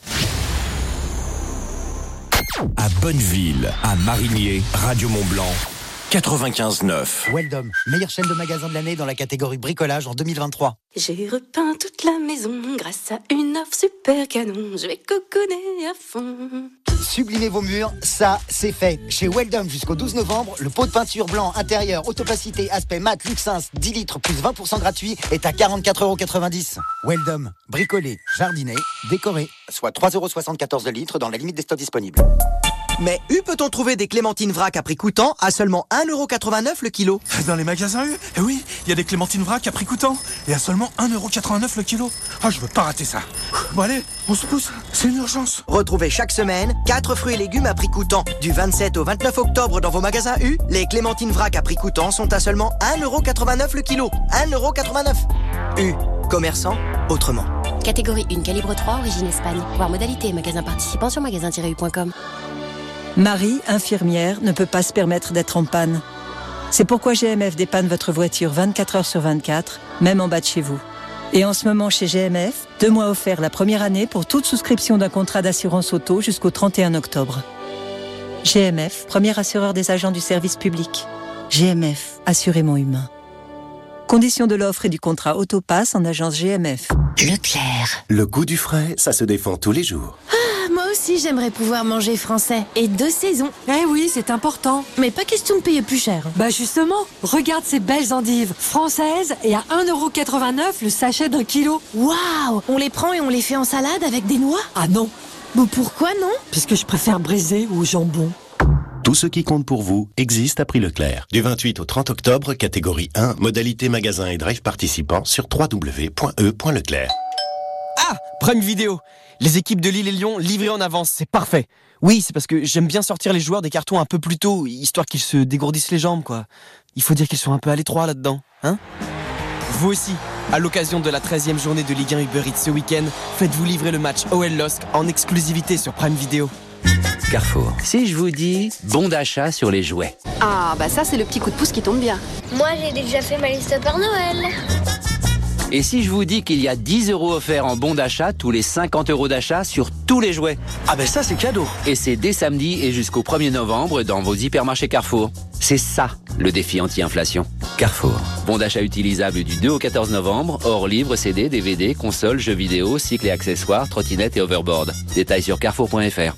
À Bonneville, à Marigné, Radio Mont-Blanc. 95.9.
Weldom, meilleure chaîne de magasins de l'année dans la catégorie bricolage en 2023.
J'ai repeint toute la maison grâce à une offre super canon. Je vais coconner à fond.
Sublimez vos murs, ça c'est fait. Chez Weldom jusqu'au 12 novembre, le pot de peinture blanc intérieur autopacité aspect mat Luxins 10 litres plus 20% gratuit est à 44,90 €. Weldom, bricolé, jardiné, décoré, soit 3,74 € le litre dans la limite des stocks disponibles.
Mais où peut-on trouver des clémentines vrac à prix coûtant à seulement 1,89 € le kilo?
Dans les magasins U, eh oui, il y a des clémentines vrac à prix coûtant et à seulement 1,89 € le kilo. Ah, je veux pas rater ça. Bon allez, on se pousse, c'est une urgence.
Retrouvez chaque semaine 4 fruits et légumes à prix coûtant. Du 27 au 29 octobre dans vos magasins U, les clémentines vrac à prix coûtant sont à seulement 1,89 € le kilo. 1,89 €. U, commerçant, autrement.
Catégorie 1, calibre 3, origine Espagne. Voir modalité et magasin participant sur magasin-u.com.
Marie, infirmière, ne peut pas se permettre d'être en panne. C'est pourquoi GMF dépanne votre voiture 24 heures sur 24, même en bas de chez vous. Et en ce moment, chez GMF, 2 mois offerts la première année pour toute souscription d'un contrat d'assurance auto jusqu'au 31 octobre. GMF, premier assureur des agents du service public. GMF, assurément humain. Conditions de l'offre et du contrat Autopass en agence GMF.
Leclerc.
Le goût du frais, ça se défend tous les jours.
Moi aussi, j'aimerais pouvoir manger français. Et de saison.
Eh oui, c'est important.
Mais pas question de payer plus cher.
Bah justement, regarde ces belles endives françaises et à 1,89 € le sachet d'1 kilo.
Waouh! On les prend et on les fait en salade avec des noix?
Ah non.
Mais pourquoi non?
Puisque je préfère braisé ou jambon.
Tout ce qui compte pour vous existe à prix Leclerc. Du 28 au 30 octobre, catégorie 1, modalité magasin et drive participants sur www.e.leclerc.
Ah, Prime Vidéo. Les équipes de Lille et Lyon livrées en avance, c'est parfait. Oui, c'est parce que j'aime bien sortir les joueurs des cartons un peu plus tôt, histoire qu'ils se dégourdissent les jambes, quoi. Il faut dire qu'ils sont un peu à l'étroit là-dedans, hein? Vous aussi, à l'occasion de la 13e journée de Ligue 1 Uber Eats ce week-end, faites-vous livrer le match OL LOSC en exclusivité sur Prime Vidéo.
Carrefour. Si je vous dis bon d'achat sur les jouets.
Ah, bah ça, c'est le petit coup de pouce qui tombe bien.
Moi, j'ai déjà fait ma liste Père Noël.
Et si je vous dis qu'il y a 10 € offerts en bon d'achat tous les 50 € d'achat sur tous les jouets?
Ah ben ça, c'est cadeau.
Et c'est dès samedi et jusqu'au 1er novembre dans vos hypermarchés Carrefour. C'est ça, le défi anti-inflation. Carrefour. Bon d'achat utilisable du 2 au 14 novembre, hors livres, CD, DVD, consoles, jeux vidéo, cycles et accessoires, trottinettes et overboard. Détails sur carrefour.fr.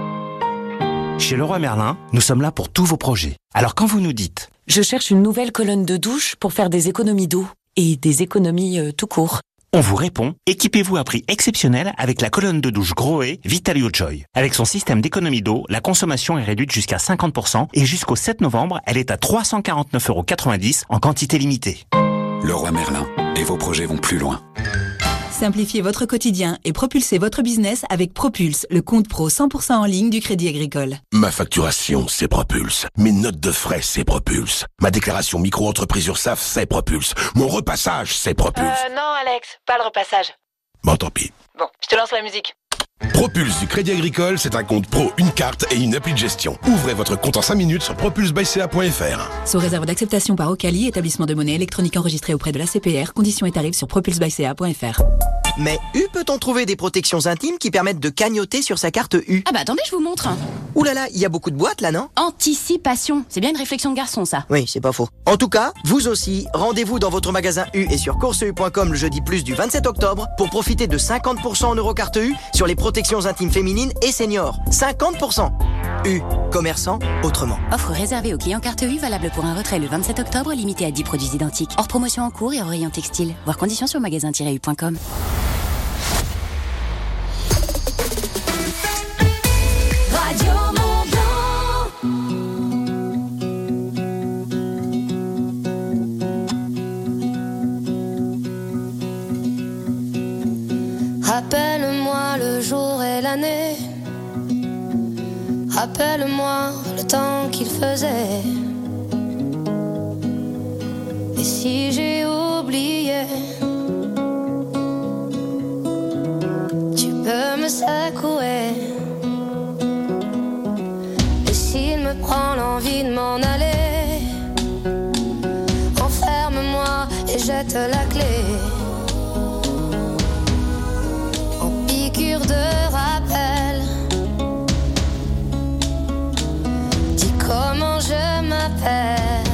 Chez Leroy Merlin, nous sommes là pour tous vos projets. Alors quand vous nous dites
« Je cherche une nouvelle colonne de douche pour faire des économies d'eau » et des économies tout court.
On vous répond, équipez-vous à prix exceptionnel avec la colonne de douche Grohe Vitalio Joy. Avec son système d'économie d'eau, la consommation est réduite jusqu'à 50% et jusqu'au 7 novembre, elle est à 349,90 € en quantité limitée.
Leroy Merlin, et vos projets vont plus loin.
Simplifiez votre quotidien et propulsez votre business avec Propulse, le compte pro 100% en ligne du Crédit Agricole.
Ma facturation, c'est Propulse. Mes notes de frais, c'est Propulse. Ma déclaration micro-entreprise URSSAF, c'est Propulse. Mon repassage, c'est Propulse.
Non, Alex, pas le repassage.
Bon, tant pis.
Bon, je te lance la musique.
Propulse du Crédit Agricole, c'est un compte pro, une carte et une appli de gestion. Ouvrez votre compte en 5 minutes sur propulsebyca.fr.
Sous réserve d'acceptation par Ocali, établissement de monnaie électronique enregistré auprès de la CPR, conditions et tarifs sur propulsebyca.fr.
Mais peut-on trouver des protections intimes qui permettent de cagnotter sur sa carte U?
Ah bah attendez, je vous montre.
Ouh là là, il y a beaucoup de boîtes là, non?
Anticipation, c'est bien une réflexion de garçon ça.
Oui, c'est pas faux. En tout cas, vous aussi, rendez-vous dans votre magasin U et sur courseu.com le jeudi plus du 27 octobre pour profiter de 50% en Eurocarte U sur les protections intimes féminines et seniors. 50%. U, commerçant autrement.
Offre réservée aux clients carte U, valable pour un retrait le 27 octobre, limité à 10 produits identiques. Hors promotion en cours et hors rayon textile. Voir conditions sur magasin-u.com.
Radio
Rappelle-moi le jour et l'année. Rappelle-moi le temps qu'il faisait. Et si j'ai oublié, tu peux me secouer. Et s'il me prend l'envie de m'en aller, enferme-moi et jette la clé. De rappel, dis comment je m'appelle.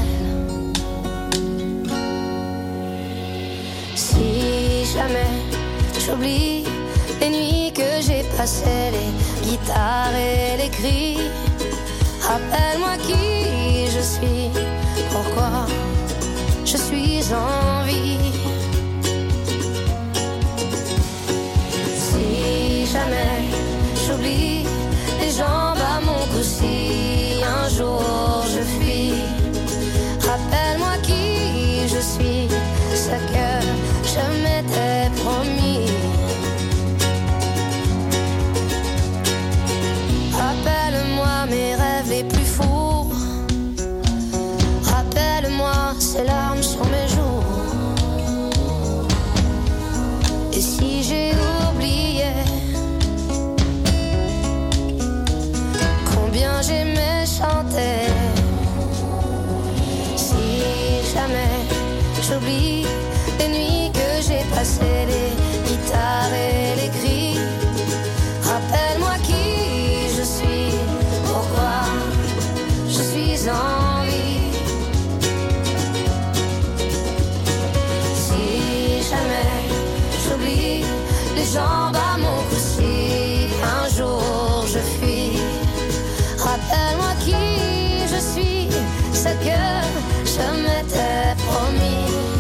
Si jamais j'oublie les nuits que j'ai passées, les guitares et les cris, rappelle-moi qui je suis, pourquoi je suis en vie. Jamais j'oublie les jambes à mon cou si un jour je fuis. Rappelle-moi qui je suis, ce que je m'étais promis. Rappelle-moi mes rêves les plus fous. Rappelle-moi ces larmes sur mes joues. Et si j'ai oublié combien j'aimais chanter, si jamais j'oublie les nuits que j'ai passées, les guitares et les cris, rappelle-moi qui je suis, pourquoi je suis en vie. Si jamais j'oublie les jambes à mon cou si un jour je fuis, rappelle-moi qui je suis, ce que je m'étais promis.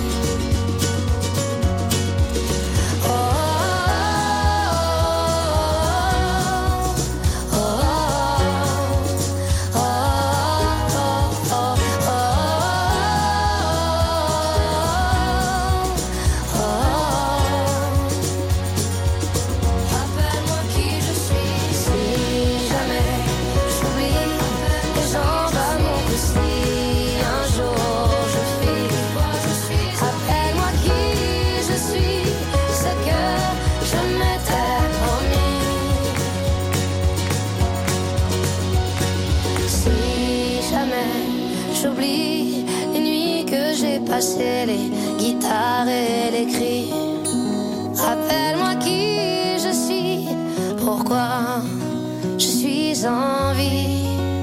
J'oublie les nuits que j'ai passées, les guitares et les cris. Rappelle-moi qui je suis, pourquoi je suis en vie.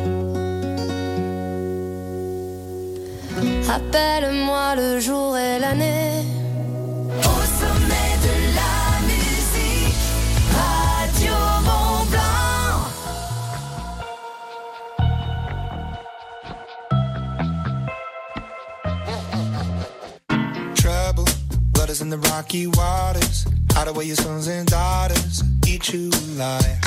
Rappelle-moi le jour et l'année.
Au sommet de la musique, Radio Mont-Blanc.
Trouble, blood is in the rocky waters. Hide away your sons and daughters, eat you alive.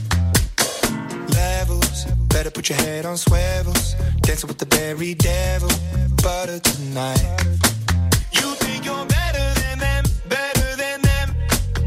Levels, better put your head on swivels. Dancing with the berry devil, butter tonight. You think you're better than them, better than them.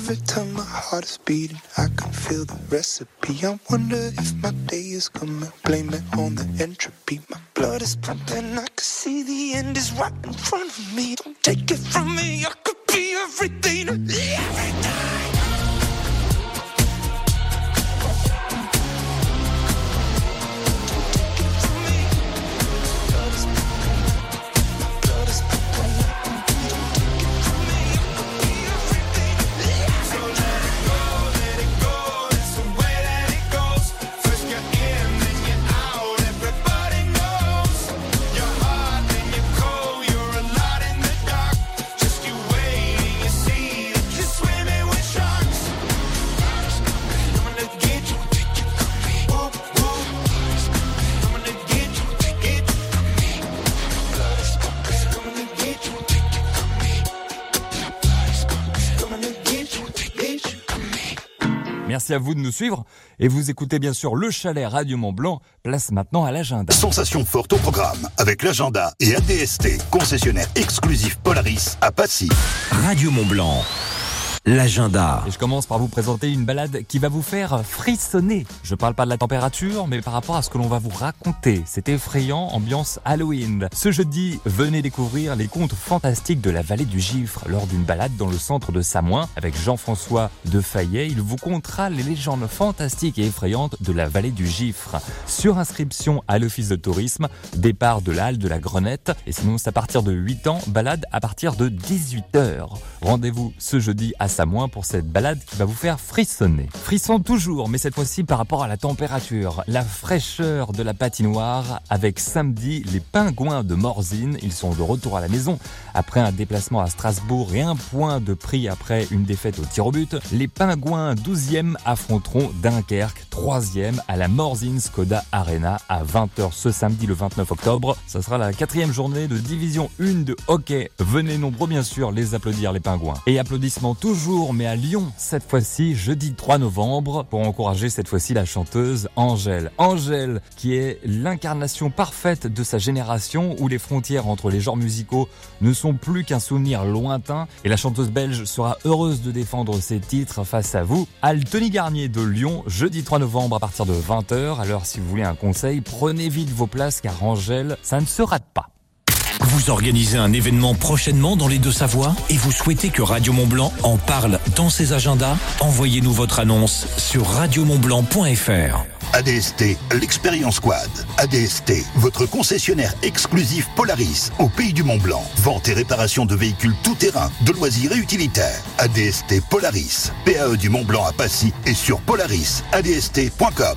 Every time my heart is beating, I can feel the recipe. I wonder if my day is coming. Blame it on the entropy. My blood is pumping. I can see the end is right in front of me. Don't take it from me. I could be everything. Every time.
Merci à vous de nous suivre et vous écoutez bien sûr le chalet Radio Mont-Blanc. Place maintenant à l'agenda.
Sensation forte au programme avec l'agenda et ADST, concessionnaire exclusif Polaris à Passy.
Radio Mont-Blanc. L'agenda.
Et je commence par vous présenter une balade qui va vous faire frissonner. Je parle pas de la température, mais par rapport à ce que l'on va vous raconter. C'est effrayant, ambiance Halloween. Ce jeudi, venez découvrir les contes fantastiques de la vallée du Gifre. Lors d'une balade dans le centre de Samoin, avec Jean-François de Fayet, il vous contera les légendes fantastiques et effrayantes de la vallée du Gifre. Sur inscription à l'office de tourisme, départ de la halle de la Grenette, et sinon c'est à partir de 8 ans, balade à partir de 18h. Rendez-vous ce jeudi à Samoin pour cette balade qui va vous faire frissonner. Frisson toujours, mais cette fois-ci par rapport à la température. La fraîcheur de la patinoire avec samedi les Pingouins de Morzine. Ils sont de retour à la maison après un déplacement à Strasbourg et un point de prix après une défaite au tir au but. Les Pingouins 12e affronteront Dunkerque 3e à la Morzine Skoda Arena à 20h ce samedi le 29 octobre. Ça sera la 4e journée de division 1 de hockey. Venez nombreux bien sûr les applaudir les Pingouins. Et applaudissements toujours, mais à Lyon, cette fois-ci, jeudi 3 novembre, pour encourager cette fois-ci la chanteuse Angèle. Angèle, qui est l'incarnation parfaite de sa génération, où les frontières entre les genres musicaux ne sont plus qu'un souvenir lointain, et la chanteuse belge sera heureuse de défendre ses titres face à vous. À Tony Garnier de Lyon, jeudi 3 novembre à partir de 20h. Alors si vous voulez un conseil, prenez vite vos places, car Angèle, ça ne se rate pas.
Vous organisez un événement prochainement dans les Deux-Savoies et vous souhaitez que Radio Mont-Blanc en parle dans ses agendas? Envoyez-nous votre annonce sur radiomontblanc.fr.
ADST, l'Expérience Quad. ADST, votre concessionnaire exclusif Polaris au pays du Mont-Blanc. Vente et réparation de véhicules tout-terrain, de loisirs et utilitaires. ADST Polaris, PAE du Mont-Blanc à Passy et sur polarisadst.com.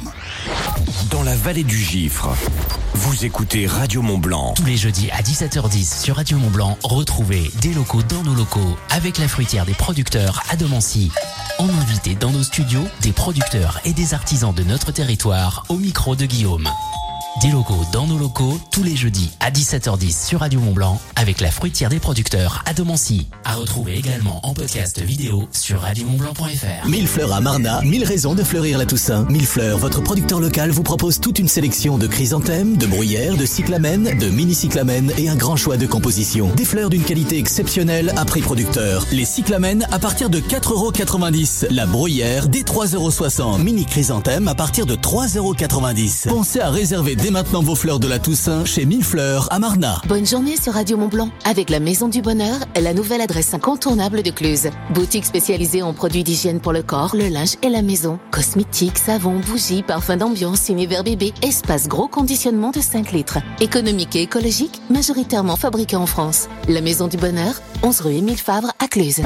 Dans la vallée du Gifre, vous écoutez Radio Mont-Blanc.
Tous les jeudis à 17h10 sur Radio Mont-Blanc, retrouvez des locaux dans nos locaux avec la fruitière des producteurs à Domancy. On invite dans nos studios des producteurs et des artisans de notre territoire au micro de Guillaume. Des locaux dans nos locaux tous les jeudis à 17h10 sur Radio Mont-Blanc avec la fruitière des producteurs à Domancy. À retrouver également en podcast vidéo sur radiomontblanc.fr.
Millefleurs à Marnat, 1000 raisons de fleurir la Toussaint. Millefleurs, votre producteur local vous propose toute une sélection de chrysanthèmes, de bruyères, de cyclamènes, de mini-cyclamènes et un grand choix de compositions. Des fleurs d'une qualité exceptionnelle à prix producteur. Les cyclamènes à partir de 4,90 €. La bruyère dès 3,60 €. Mini-chrysanthèmes à partir de 3,90 €. Pensez à réserver dès maintenant vos fleurs de la Toussaint chez Millefleurs à Marnat.
Bonne journée sur Radio Mont-Blanc avec la Maison du Bonheur, la nouvelle adresse incontournable de Cluse. Boutique spécialisée en produits d'hygiène pour le corps, le linge et la maison. Cosmétiques, savons, bougies, parfums d'ambiance, univers bébé, espace gros conditionnement de 5 litres. Économique et écologique, majoritairement fabriqué en France. La Maison du Bonheur, 11 rue Émile Favre à Cluse.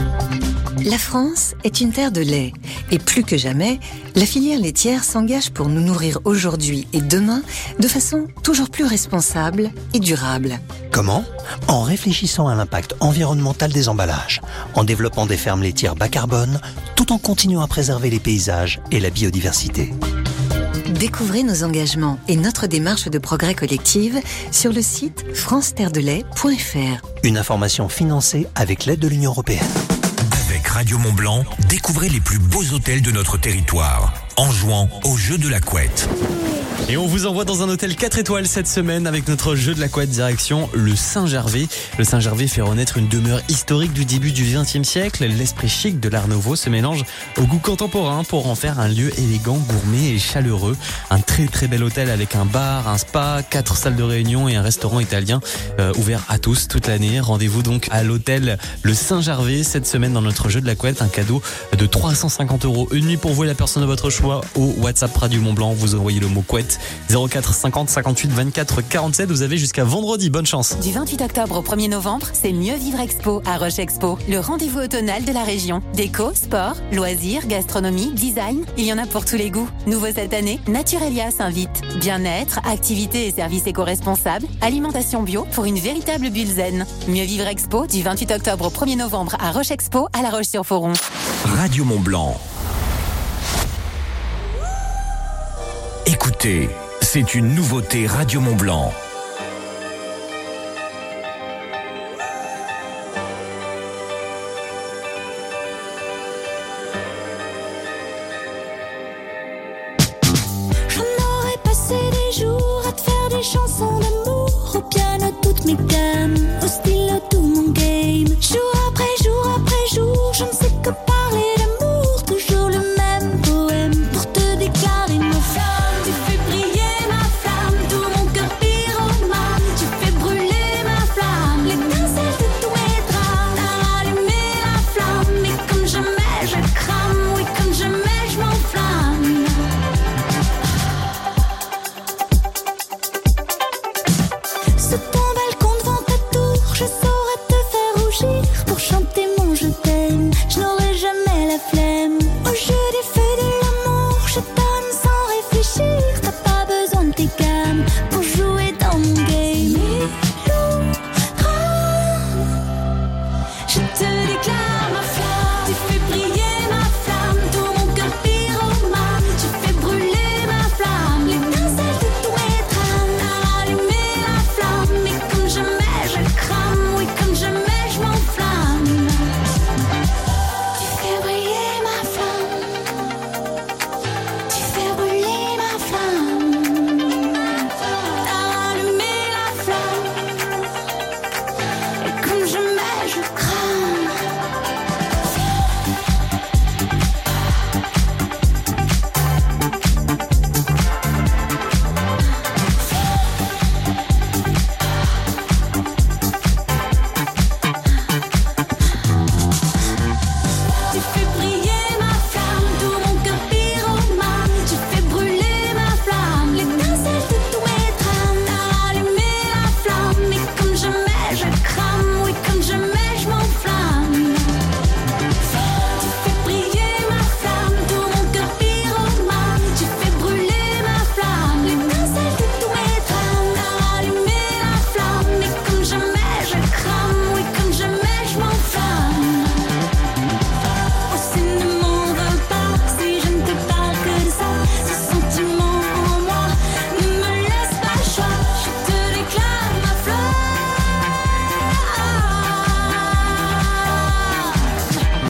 La France est une terre de lait. Et plus que jamais, la filière laitière s'engage pour nous nourrir aujourd'hui et demain de façon toujours plus responsable et durable.
Comment ? En réfléchissant à l'impact environnemental des emballages, en développant des fermes laitières bas carbone, tout en continuant à préserver les paysages et la biodiversité.
Découvrez nos engagements et notre démarche de progrès collective sur le site france-terre-de-lait.fr.
Une information financée avec l'aide de l'Union européenne.
Avec Radio Mont-Blanc, découvrez les plus beaux hôtels de notre territoire en jouant au jeu de la couette.
Et on vous envoie dans un hôtel 4 étoiles cette semaine avec notre jeu de la couette direction le Saint-Gervais. Le Saint-Gervais fait renaître une demeure historique du début du XXe siècle. L'esprit chic de l'Art Nouveau se mélange au goût contemporain pour en faire un lieu élégant, gourmet et chaleureux. Un très très bel hôtel avec un bar, un spa, 4 salles de réunion et un restaurant italien ouvert à tous toute l'année. Rendez-vous donc à l'hôtel le Saint-Gervais cette semaine dans notre jeu de la couette. Un cadeau de 350 € une nuit pour vous et la personne de votre choix. Au WhatsApp Radio Mont Blanc, vous envoyez le mot couette 04 50 58 24 47. Vous avez jusqu'à vendredi. Bonne chance.
Du 28 octobre au 1er novembre, c'est Mieux Vivre Expo à Roche Expo, le rendez-vous automnal de la région. Déco, sport, loisirs, gastronomie, design, il y en a pour tous les goûts. Nouveau cette année, Naturelia s'invite. Bien-être, activités et services éco-responsables, alimentation bio pour une véritable bulle zen. Mieux Vivre Expo du 28 octobre au 1er novembre à Roche Expo à La Roche-sur-Foron.
Radio Mont Blanc. Écoutez, c'est une nouveauté Radio Mont Blanc.
J'en aurais passé des jours à te faire des chansons d'amour au piano toutes mes plaines.